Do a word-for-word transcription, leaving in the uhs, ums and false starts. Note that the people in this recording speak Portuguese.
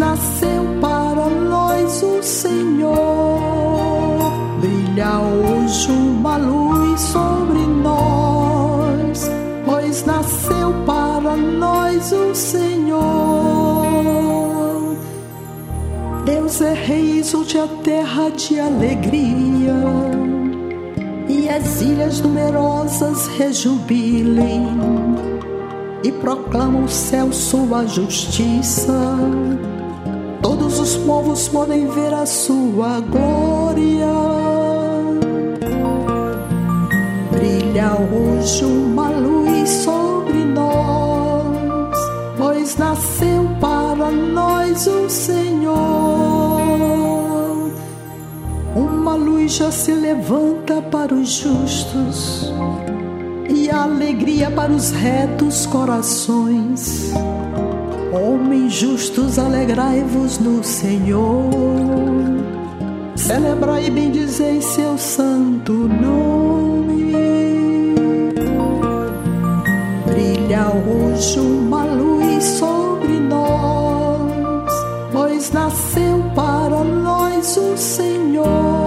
nasceu para nós o Senhor. Brilha hoje uma luz sobre nós, pois nasceu para nós o Senhor. Deus é rei, exulte a terra de alegria, e as ilhas numerosas rejubilem, e proclamam o céu sua justiça. Todos os povos podem ver a sua glória. Brilha hoje uma luz sobre nós, pois nasceu para nós o Senhor. Uma luz já se levanta para os justos, e a alegria para os retos corações. Homens justos, alegrai-vos no Senhor, celebrai e bendizei seu santo nome. Brilha hoje uma luz sobre nós, pois nasceu para nós o Senhor.